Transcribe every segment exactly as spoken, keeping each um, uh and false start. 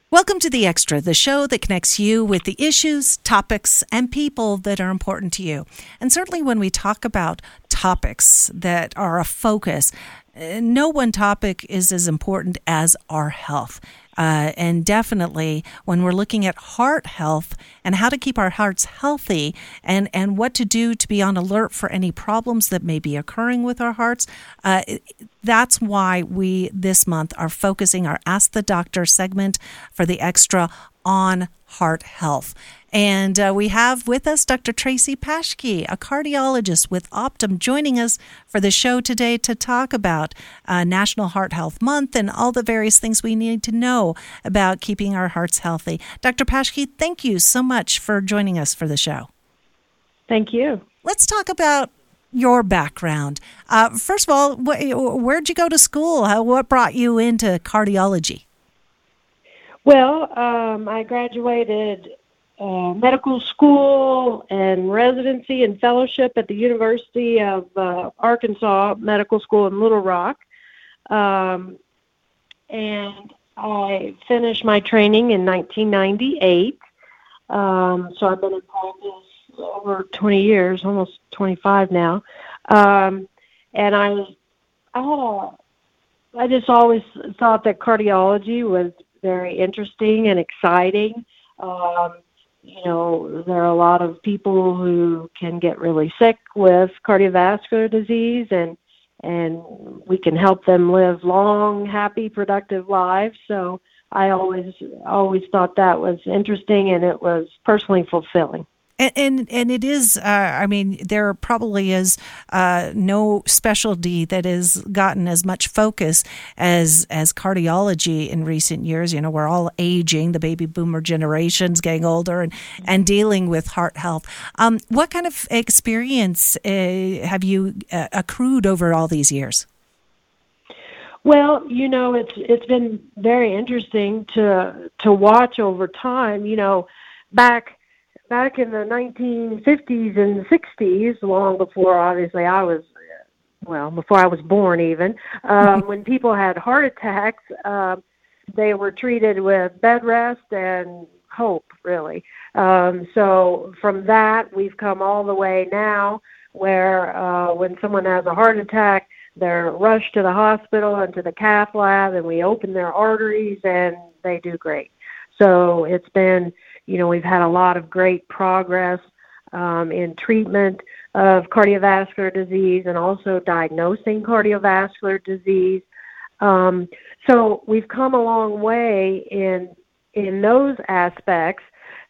Welcome to The Extra, the show that connects you with the issues, topics, and people that are important to you. And certainly when we talk about topics that are a focus, no one topic is as important as our health. Uh, and definitely when we're looking at heart health and how to keep our hearts healthy and, and what to do to be on alert for any problems that may be occurring with our hearts, uh, that's why we this month are focusing our Ask the Doctor segment for The Extra on heart health. And uh, we have with us Doctor Tracy Paschke, a cardiologist with Optum, joining us for the show today to talk about uh, National Heart Health Month and all the various things we need to know about keeping our hearts healthy. Doctor Paschke, thank you so much for joining us for the show. Thank you. Let's talk about your background. Uh, first of all, wh- where'd you go to school? How, what brought you into cardiology? Well, um, I graduated uh, medical school and residency and fellowship at the University of uh, Arkansas Medical School in Little Rock. Um, and I finished my training in nineteen ninety-eight. Um, so I've been in practice over twenty years, almost twenty-five now. Um, and I was, I had a, I just always thought that cardiology was very interesting and exciting. Um, you know, there are a lot of people who can get really sick with cardiovascular disease, and and we can help them live long, happy, productive lives. So I always always thought that was interesting, and it was personally fulfilling. And, and and it is, uh, I mean, there probably is uh, no specialty that has gotten as much focus as as cardiology in recent years. You know, we're all aging, the baby boomer generation's getting older and, and dealing with heart health. Um, what kind of experience uh, have you uh, accrued over all these years? Well, you know, it's it's been very interesting to to watch over time. You know, back Back in the nineteen fifties and sixties, long before obviously I was, well, before I was born even, um, when people had heart attacks, uh, they were treated with bed rest and hope, really. Um, so from that, we've come all the way now where uh, when someone has a heart attack, they're rushed to the hospital and to the cath lab, and we open their arteries, and they do great. So it's been, you know, we've had a lot of great progress um, in treatment of cardiovascular disease and also diagnosing cardiovascular disease. Um, so we've come a long way in in those aspects.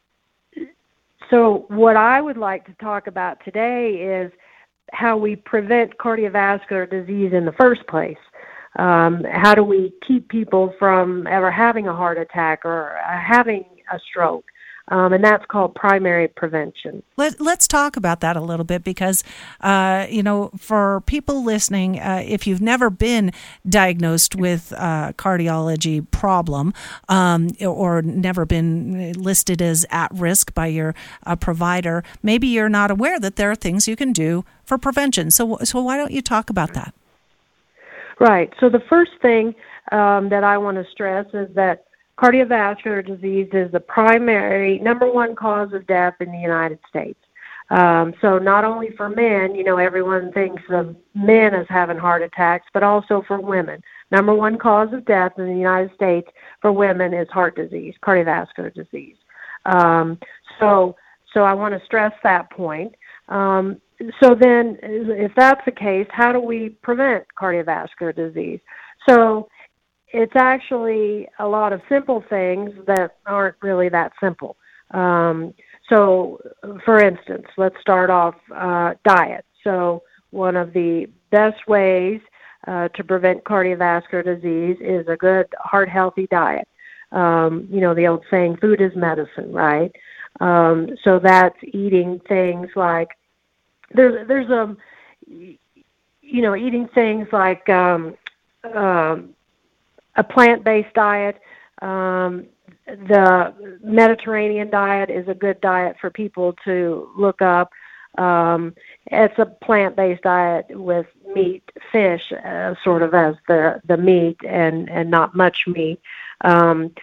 So what I would like to talk about today is how we prevent cardiovascular disease in the first place. Um, how do we keep people from ever having a heart attack or uh, having a stroke? Um, and that's called primary prevention. Let, let's talk about that a little bit because, uh, you know, for people listening, uh, if you've never been diagnosed with a cardiology problem um, or never been listed as at risk by your uh, provider, maybe you're not aware that there are things you can do for prevention. So, so why don't you talk about that? Right. So the first thing um, that I want to stress is that cardiovascular disease is the primary number one cause of death in the United States. Um, so not only for men, you know, everyone thinks of men as having heart attacks, but also for women. Number one cause of death in the United States for women is heart disease, cardiovascular disease. Um, so, so I want to stress that point. Um, so then, if that's the case, how do we prevent cardiovascular disease? So it's actually a lot of simple things that aren't really that simple. Um, so, for instance, let's start off uh, diet. So one of the best ways uh, to prevent cardiovascular disease is a good heart-healthy diet. Um, you know, the old saying, food is medicine, right? Um, so that's eating things like, there's, there's a, you know, eating things like um, um, a plant-based diet. Um, the Mediterranean diet is a good diet for people to look up. Um, it's a plant-based diet with meat, fish, uh, sort of as the, the meat and, and not much meat. Um,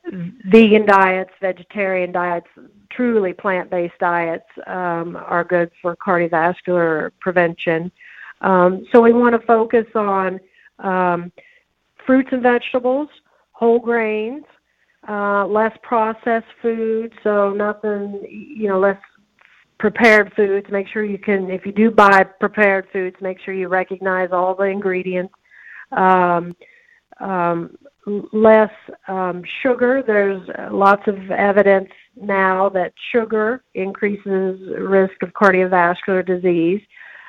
vegan diets, vegetarian diets, truly plant-based diets um, are good for cardiovascular prevention. Um, so we want to focus on um, fruits and vegetables, whole grains, uh, less processed food, so nothing, you know, less prepared foods. Make sure you can, if you do buy prepared foods, make sure you recognize all the ingredients. Um, um, less um, sugar. There's lots of evidence now that sugar increases risk of cardiovascular disease.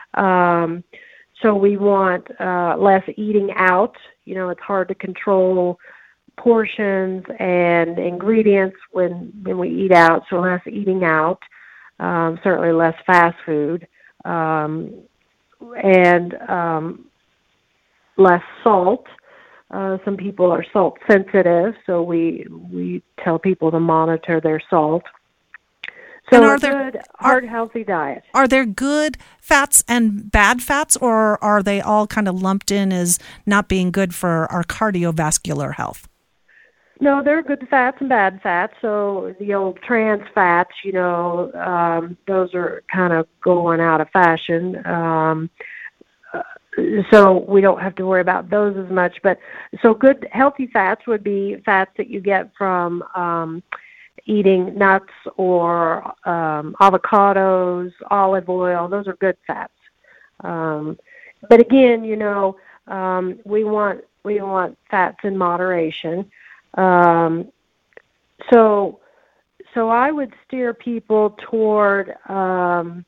Um, so we want uh, less eating out. You know, it's hard to control portions and ingredients when, when we eat out, so less eating out. Um, certainly less fast food, um, and um, less salt. Uh, some people are salt sensitive, so we we tell people to monitor their salt. So and are a there, good, heart are, healthy diet. Are there good fats and bad fats, or are they all kind of lumped in as not being good for our cardiovascular health? No, there are good fats and bad fats. So the old trans fats, you know, um, those are kind of going out of fashion. Um, uh, so we don't have to worry about those as much. But so good healthy fats would be fats that you get from um, eating nuts or um, avocados, olive oil. Those are good fats. Um, but again, you know, um, we want we want fats in moderation. Um, so, so I would steer people toward um,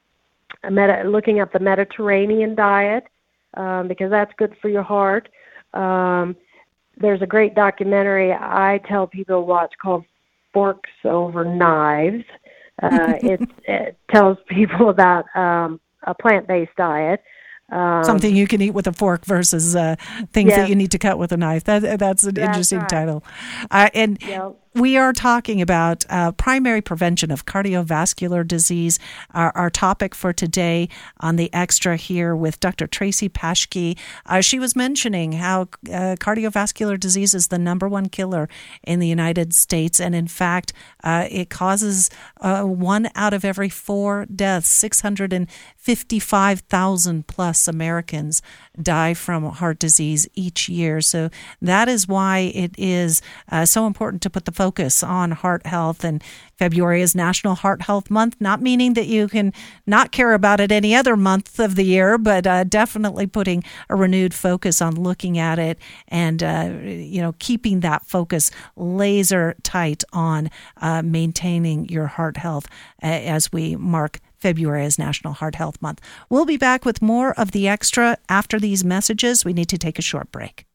a meta, looking at the Mediterranean diet um, because that's good for your heart. Um, there's a great documentary I tell people to watch called Forks Over Knives. Uh, it, it tells people about um, a plant-based diet. Um, Something you can eat with a fork versus uh, things yes. that you need to cut with a knife. That, that's an that's interesting right. title. Uh, and Yep. we are talking about uh, primary prevention of cardiovascular disease, our, our topic for today on the Extra here with Doctor Tracy Paschke. Uh, she was mentioning how uh, cardiovascular disease is the number one killer in the United States. And in fact, uh, it causes uh, one out of every four deaths, six hundred fifty-five thousand plus Americans die from heart disease each year. So that is why it is uh, so important to put the focus on heart health. And February is National Heart Health Month, not meaning that you can not care about it any other month of the year, but uh, definitely putting a renewed focus on looking at it and, uh, you know, keeping that focus laser tight on uh, maintaining your heart health uh, as we mark February is National Heart Health Month. We'll be back with more of the Extra after these messages. We need to take a short break.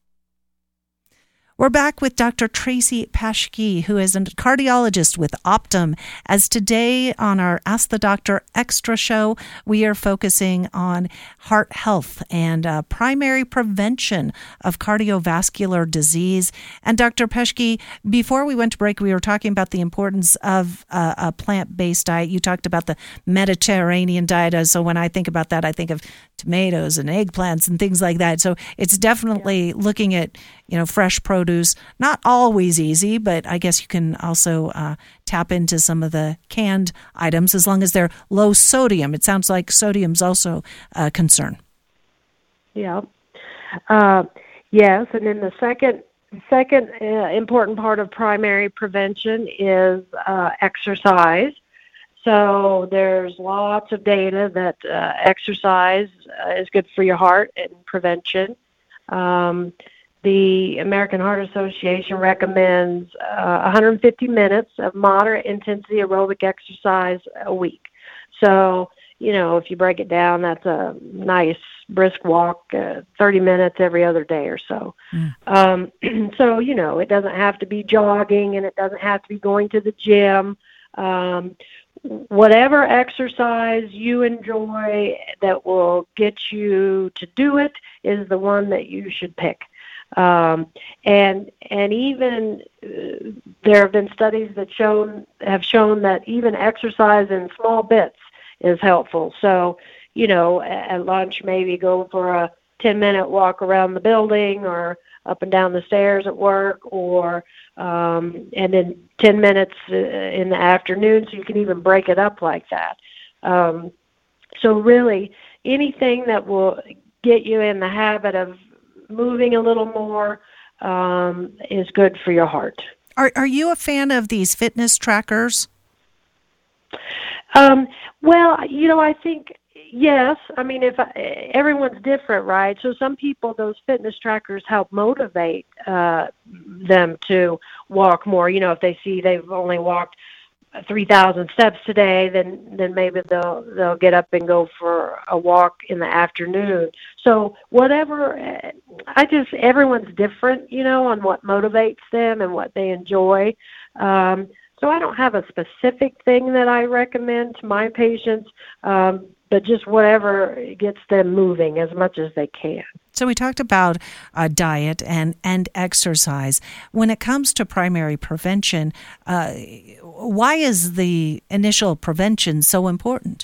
We're back with Doctor Tracy Paschke, who is a cardiologist with Optum. As today on our Ask the Doctor Extra show, we are focusing on heart health and uh, primary prevention of cardiovascular disease. And Doctor Paschke, before we went to break, we were talking about the importance of uh, a plant-based diet. You talked about the Mediterranean diet. So when I think about that, I think of tomatoes and eggplants and things like that. So it's definitely yeah. looking at, you know, fresh produce. Not always easy, but I guess you can also uh, tap into some of the canned items as long as they're low sodium. It sounds like sodium's also a concern. Yeah. Uh, yes, and then the second second uh, important part of primary prevention is uh, exercise. So there's lots of data that uh, exercise uh, is good for your heart and prevention. Um, the American Heart Association recommends uh, one hundred fifty minutes of moderate intensity aerobic exercise a week. So, you know, if you break it down, that's a nice brisk walk, uh, thirty minutes every other day or so. Mm. Um, so, you know, it doesn't have to be jogging and it doesn't have to be going to the gym. Um, whatever exercise you enjoy that will get you to do it is the one that you should pick. Um, and and even uh, there have been studies that shown have shown that even exercise in small bits is helpful. So, you know, at lunch maybe go for a ten minute walk around the building, or up and down the stairs at work, or um, and then ten minutes in the afternoon, so you can even break it up like that. Um, so really, anything that will get you in the habit of moving a little more um, is good for your heart. Are Are you a fan of these fitness trackers? Um, well, you know, I think yes. I mean, if I, everyone's different, right? So some people, those fitness trackers help motivate uh, them to walk more. You know, if they see they've only walked three thousand steps today, then then maybe they'll they'll get up and go for a walk in the afternoon. So whatever, I just everyone's different, you know, on what motivates them and what they enjoy. Um, so I don't have a specific thing that I recommend to my patients, um, but just whatever gets them moving as much as they can. So we talked about uh, diet and, and exercise. When it comes to primary prevention, uh, why is the initial prevention so important?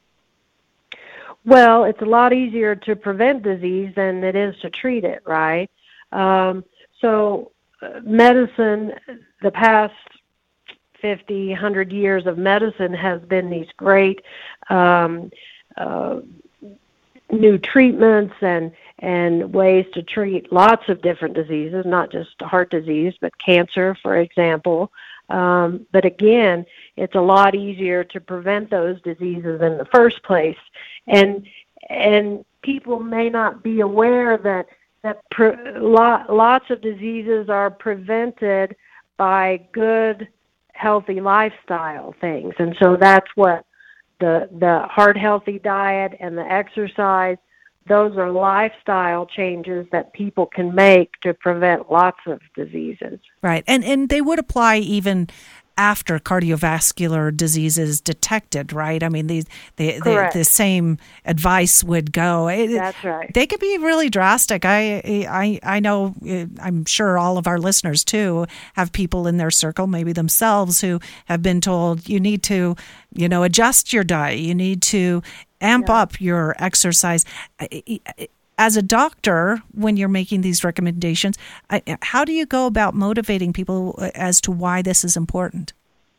Well, it's a lot easier to prevent disease than it is to treat it, right? Um, so uh, medicine, the past fifty, one hundred years of medicine has been these great um, uh, new treatments and and ways to treat lots of different diseases, not just heart disease, but cancer, for example. Um, but again, it's a lot easier to prevent those diseases in the first place. And and people may not be aware that that pre- lot, lots of diseases are prevented by good, healthy lifestyle things. And so that's what the the heart healthy diet and the exercise, those are lifestyle changes that people can make to prevent lots of diseases. Right. And and they would apply even after cardiovascular disease is detected, right? I mean, these the, the the same advice would go. It, That's right. They could be really drastic. I I I know. I'm sure all of our listeners too have people in their circle, maybe themselves, who have been told you need to, you know, adjust your diet. You need to amp yeah. up your exercise. As a doctor, when you're making these recommendations, how do you go about motivating people as to why this is important?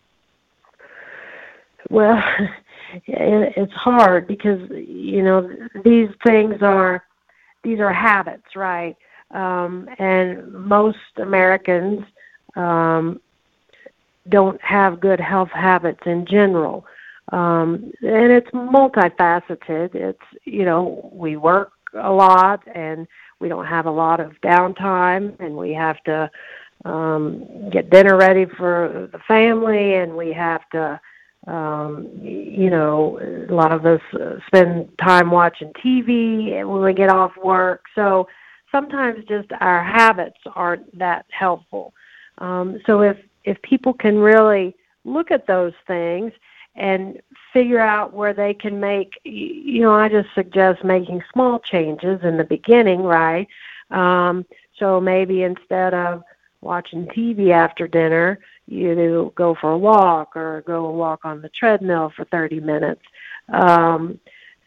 Well, it's hard because, you know, these things are, these are habits, right? Um, and most Americans um, don't have good health habits in general. Um, and it's multifaceted. It's, you know, we work a lot and we don't have a lot of downtime, and we have to um, get dinner ready for the family, and we have to, um, you know, a lot of us uh, spend time watching T V when we get off work. So sometimes just our habits aren't that helpful. Um, so if, if people can really look at those things and figure out where they can make, you know, I just suggest making small changes in the beginning, right? Um, so maybe instead of watching T V after dinner, you go for a walk or go walk on the treadmill for thirty minutes. Um,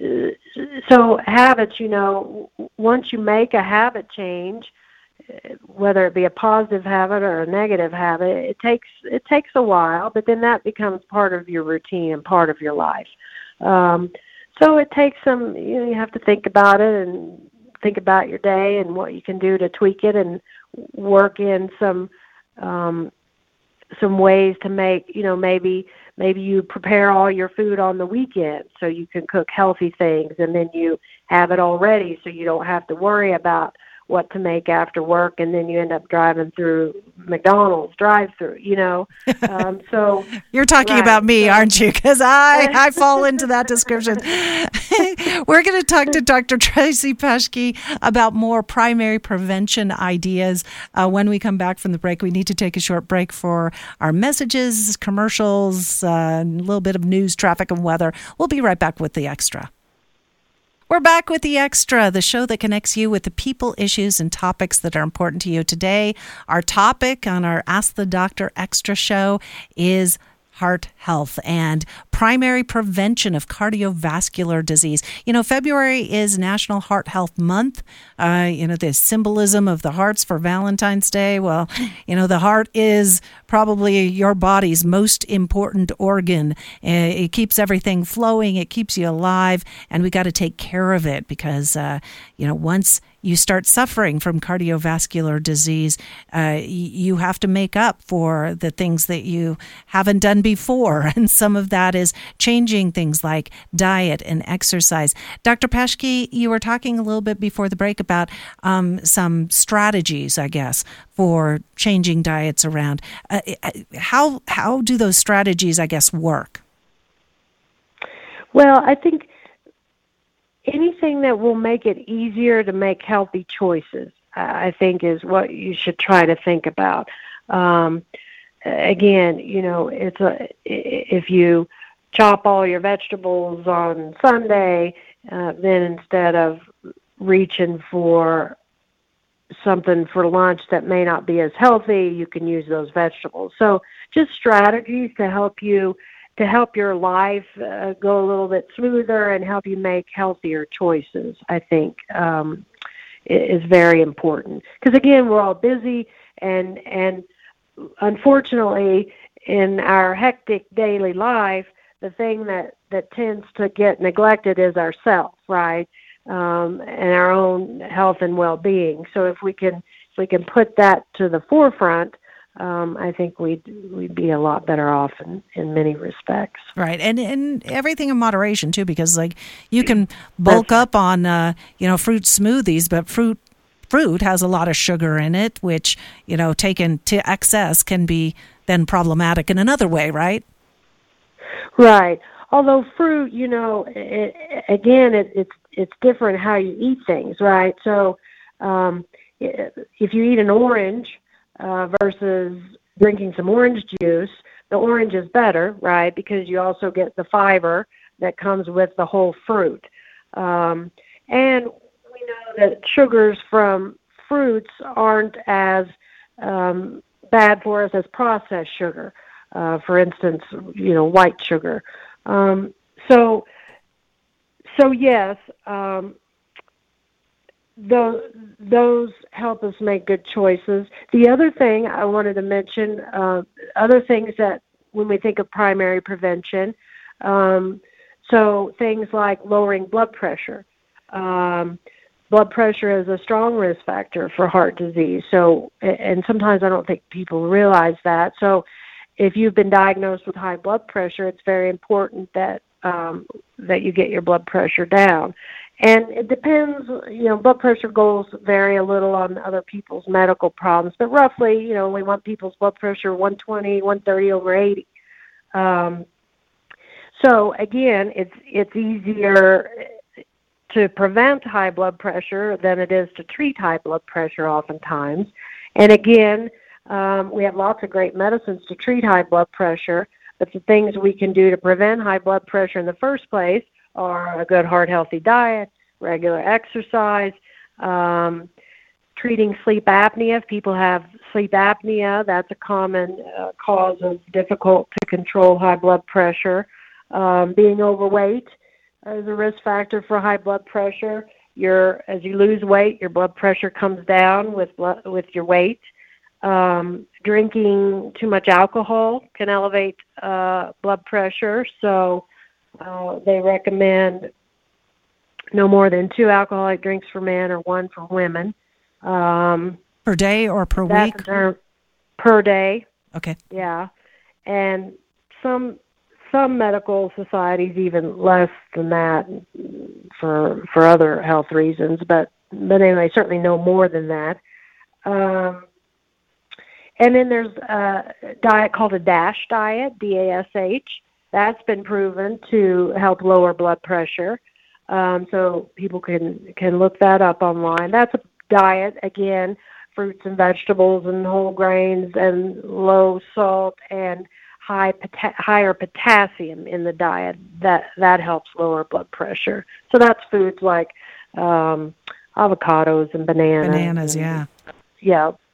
so habits, you know, once you make a habit change, whether it be a positive habit or a negative habit, it takes it takes a while, but then that becomes part of your routine and part of your life. Um, so it takes some, you know, you have to think about it and think about your day and what you can do to tweak it and work in some um, some ways to make, you know, maybe maybe you prepare all your food on the weekend so you can cook healthy things, and then you have it all ready so you don't have to worry about what to make after work, and then you end up driving through McDonald's drive-through, you know. Um, so you're talking right, about me, so. aren't you? Because I, I fall into that description. We're going to talk to Doctor Tracy Paschke about more primary prevention ideas uh, when we come back from the break. We need to take a short break for our messages, commercials, uh, a little bit of news, traffic, and weather. We'll be right back with the Extra. We're back with The Extra, the show that connects you with the people, issues, and topics that are important to you. Today, our topic on our Ask the Doctor Extra show is heart health and primary prevention of cardiovascular disease. You know, February is National Heart Health Month. Uh, you know, the symbolism of the hearts for Valentine's Day. Well, you know, the heart is probably your body's most important organ. Uh, it keeps everything flowing. It keeps you alive. And we got to take care of it because, uh, you know, once you start suffering from cardiovascular disease, uh, you have to make up for the things that you haven't done before. And some of that is changing things like diet and exercise. Doctor Paschke, you were talking a little bit before the break about um, some strategies, I guess, for changing diets around. Uh, how, how do those strategies, I guess, work? Well, I think anything that will make it easier to make healthy choices, I think, is what you should try to think about. Um, again, you know, it's a if you chop all your vegetables on Sunday, uh, then instead of reaching for something for lunch that may not be as healthy, you can use those vegetables. So just strategies to help you to help your life uh, go a little bit smoother and help you make healthier choices, I think, um, is very important. Because, again, we're all busy, and and unfortunately, in our hectic daily life, the thing that, that tends to get neglected is ourselves, right, um, and our own health and well-being. So if we can if we can put that to the forefront, Um, I think we'd we'd be a lot better off in, in many respects. Right, and and everything in moderation too, because like you can bulk That's up on uh, you know fruit smoothies, but fruit fruit has a lot of sugar in it, which you know taken to excess can be then problematic in another way, right? Right. Although fruit, you know, it, again, it, it's it's different how you eat things, right? So um, if you eat an orange Uh, versus drinking some orange juice, the orange is better, right? Because you also get the fiber that comes with the whole fruit. Um, and we know that sugars from fruits aren't as um, bad for us as processed sugar. Uh, for instance, you know, white sugar. Um, so, so yes, um, Those, those help us make good choices. The other thing I wanted to mention, uh, other things that when we think of primary prevention, um, so things like lowering blood pressure. Um, blood pressure is a strong risk factor for heart disease. So, and sometimes I don't think people realize that. So if you've been diagnosed with high blood pressure, it's very important that um, that you get your blood pressure down. And it depends, you know, blood pressure goals vary a little on other people's medical problems, but roughly, you know, we want people's blood pressure one twenty, one thirty over eighty. Um, so again, it's it's easier to prevent high blood pressure than it is to treat high blood pressure oftentimes. And again, um, we have lots of great medicines to treat high blood pressure, but the things we can do to prevent high blood pressure in the first place are a good heart healthy diet, regular exercise, um, treating sleep apnea. If people have sleep apnea, that's a common uh, cause of difficult to control high blood pressure. Um, being overweight is a risk factor for high blood pressure. Your as you lose weight, your blood pressure comes down with blood, with your weight. Um, drinking too much alcohol can elevate uh, blood pressure. So Uh, they recommend no more than two alcoholic drinks for men or one for women. Um, per day or per week? Term, per day. Okay. Yeah. And some some medical societies even less than that for for other health reasons, but, but anyway, certainly no more than that. Um, and then there's a diet called a DASH diet, D A S H. That's been proven to help lower blood pressure. Um, so people can, can look that up online. That's a diet, again, fruits and vegetables and whole grains and low salt and high pota- higher potassium in the diet. That, that helps lower blood pressure. So that's foods like um, avocados and bananas. Bananas, and, yeah. Yeah,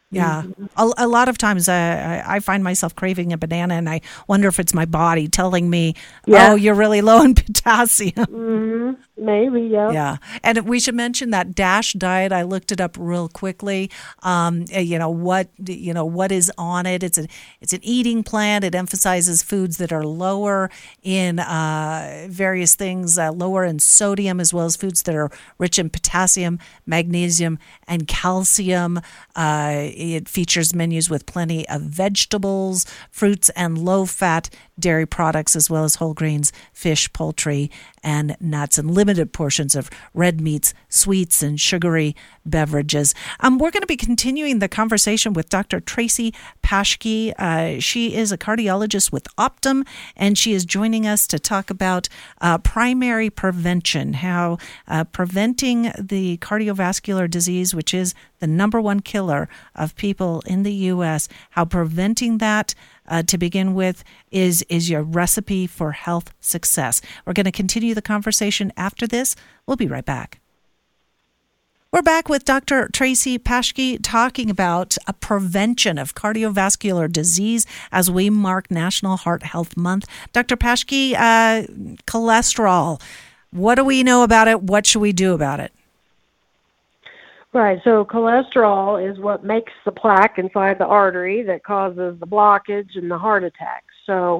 Yeah. A, a lot of times uh, I I find myself craving a banana, and I wonder if it's my body telling me, Yeah. oh, you're really low in potassium. Mm-hmm. Maybe, yeah. Yeah. And we should mention that DASH diet. I looked it up real quickly. Um, uh, you know, what, you know, what is on it. It's a, it's an eating plan. It emphasizes foods that are lower in uh, various things, uh, lower in sodium, as well as foods that are rich in potassium, magnesium, and calcium. Uh, it features menus with plenty of vegetables, fruits, and low-fat dairy products, as well as whole grains, fish, poultry, and nuts, and limited portions of red meats, sweets, and sugary beverages. Um, we're going to be continuing the conversation with Doctor Tracy Paschke. Uh, she is a cardiologist with Optum, and she is joining us to talk about uh, primary prevention, how uh, preventing the cardiovascular disease, which is the number one killer of people in the U S, how preventing that Uh, to begin with is is your recipe for health success. We're going to continue the conversation after this. We'll be right back. We're back with Doctor Tracy Paschke talking about a prevention of cardiovascular disease as we mark National Heart Health Month. Doctor Paschke, uh, cholesterol, what do we know about it? What should we do about it? Right, so cholesterol is what makes the plaque inside the artery that causes the blockage and the heart attack. So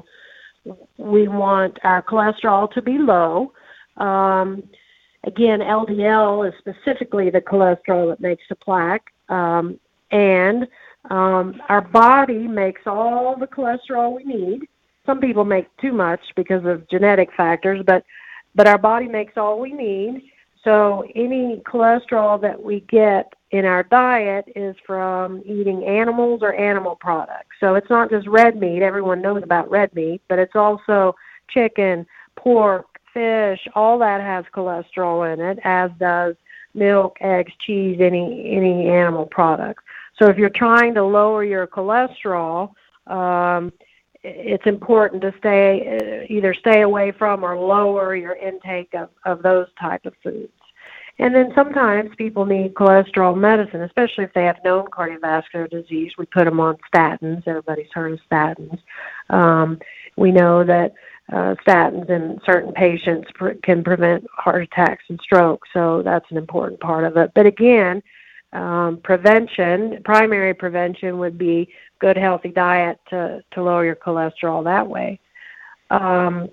we want our cholesterol to be low. Um, again, L D L is specifically the cholesterol that makes the plaque. Um, and um, our body makes all the cholesterol we need. Some people make too much because of genetic factors, but, but our body makes all we need. So any cholesterol that we get in our diet is from eating animals or animal products. So it's not just red meat. Everyone knows about red meat, but it's also chicken, pork, fish. All that has cholesterol in it, as does milk, eggs, cheese, any any animal product. So if you're trying to lower your cholesterol, um, it's important to stay either stay away from or lower your intake of, of those type of foods. And then sometimes people need cholesterol medicine, especially if they have known cardiovascular disease. We put them on statins. Everybody's heard of statins. Um, we know that uh, statins in certain patients pr- can prevent heart attacks and strokes, so that's an important part of it. But again, um, prevention, primary prevention would be good, healthy diet to, to lower your cholesterol that way. Um,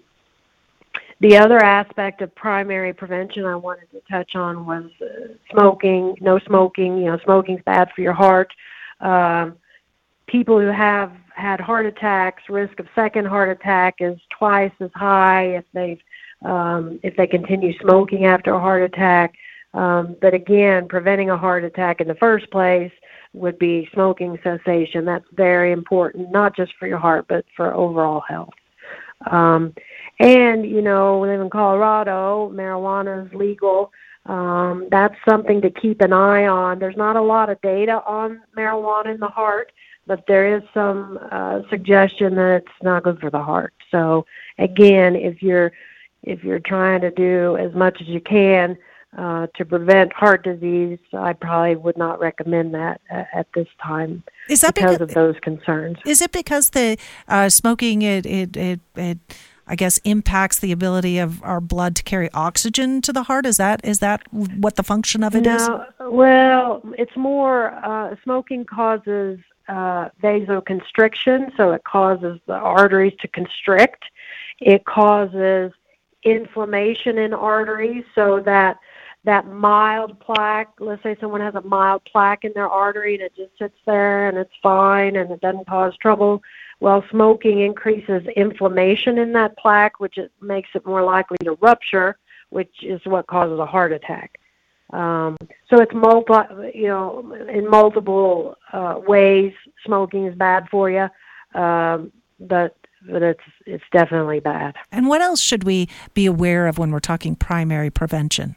the other aspect of primary prevention I wanted to touch on was uh, smoking, no smoking. You know, smoking's bad for your heart. Um, people who have had heart attacks, risk of second heart attack is twice as high if they've um, if they continue smoking after a heart attack. Um, but again, preventing a heart attack in the first place would be smoking cessation. That's very important, not just for your heart, but for overall health. Um, and, you know, we live in Colorado, marijuana is legal. Um, that's something to keep an eye on. There's not a lot of data on marijuana in the heart, but there is some uh, suggestion that it's not good for the heart. So, again, if you're if you're trying to do as much as you can uh, to prevent heart disease, I probably would not recommend that at, at this time. Is that because, because of those concerns? Is it because the uh, smoking it it it, it I guess impacts the ability of our blood to carry oxygen to the heart? Is that is that what the function of it no, is? Well, it's more uh, smoking causes uh, vasoconstriction, so it causes the arteries to constrict. It causes inflammation in arteries, so that that mild plaque, let's say someone has a mild plaque in their artery and it just sits there and it's fine and it doesn't cause trouble. Well, smoking increases inflammation in that plaque, which it makes it more likely to rupture, which is what causes a heart attack. Um, so it's multi, you know, in multiple uh, ways, smoking is bad for you, um, but but it's it's definitely bad. And what else should we be aware of when we're talking primary prevention?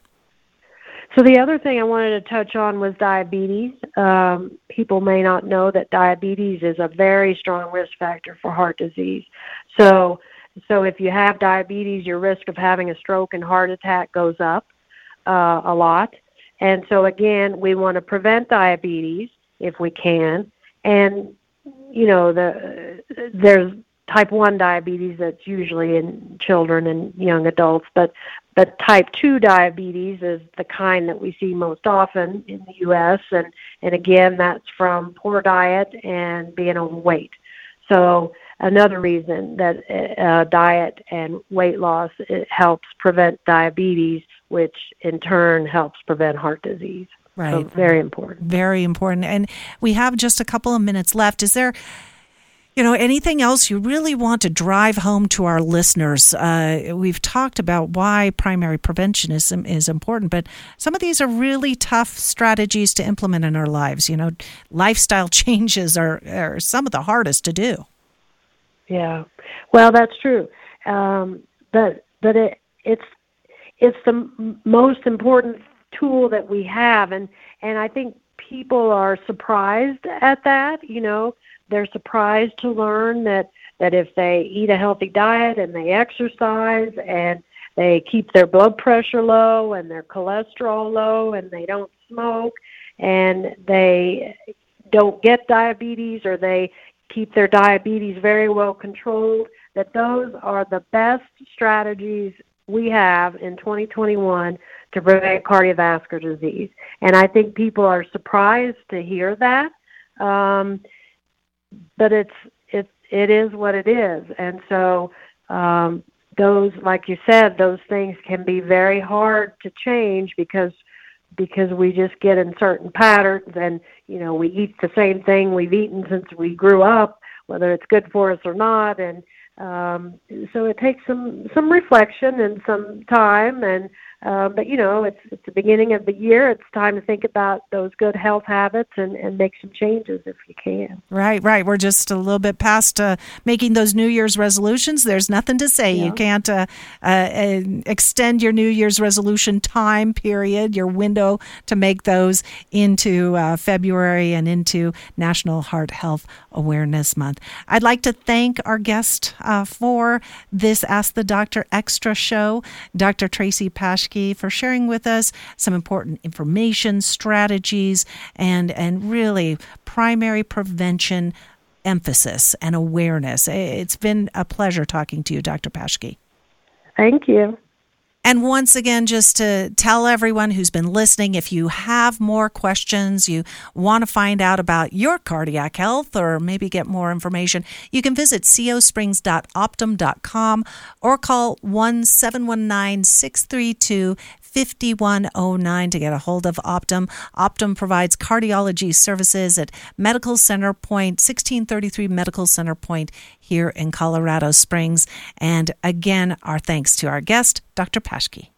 So the other thing I wanted to touch on was diabetes. Um, people may not know that diabetes is a very strong risk factor for heart disease. So, so if you have diabetes, your risk of having a stroke and heart attack goes up uh, a lot. And so again, we want to prevent diabetes. if we can. And, you know, the there's type one diabetes that's usually in children and young adults, but but type two diabetes is the kind that we see most often in the U S, and, and again, that's from poor diet and being overweight. So another reason that uh, diet and weight loss, it helps prevent diabetes, which in turn helps prevent heart disease. Right. So very important. Very important. And we have just a couple of minutes left. Is there, you know, anything else you really want to drive home to our listeners? Uh, we've talked about why primary prevention is, is important, but some of these are really tough strategies to implement in our lives. You know, lifestyle changes are, are some of the hardest to do. Yeah, well, that's true. Um, but but it, it's it's the m- most important tool that we have, and, and I think people are surprised at that. You know, they're surprised to learn that, that if they eat a healthy diet and they exercise and they keep their blood pressure low and their cholesterol low and they don't smoke and they don't get diabetes, or they keep their diabetes very well controlled, that those are the best strategies we have in twenty twenty-one to prevent cardiovascular disease. And I think people are surprised to hear that. Um, but it's, it's, it is what it is. And so, um, those, like you said, those things can be very hard to change because because we just get in certain patterns, and, you know, we eat the same thing we've eaten since we grew up, whether it's good for us or not. And um, so it takes some, some reflection and some time. And uh, but, you know, it's, it's the beginning of the year. It's time to think about those good health habits and, and make some changes if you can. Right, right. We're just a little bit past uh, making those New Year's resolutions. There's nothing to say. Yeah. You can't uh, uh, extend your New Year's resolution time period, your window to make those into uh, February and into National Heart Health Awareness Month. I'd like to thank our guest uh, for this Ask the Doctor Extra show, Doctor Tracy Paschke, for sharing with us some important information, strategies, and, and really primary prevention emphasis and awareness. It's been a pleasure talking to you, Doctor Paschke. Thank you. And once again, just to tell everyone who's been listening, if you have more questions, you want to find out about your cardiac health or maybe get more information, you can visit c o springs dot optum dot com or call one seven one nine, six three two, five one zero nine to get a hold of Optum. Optum provides cardiology services at Medical Center Point, sixteen thirty-three Medical Center Point here in Colorado Springs. And again, our thanks to our guest, Doctor Paschke.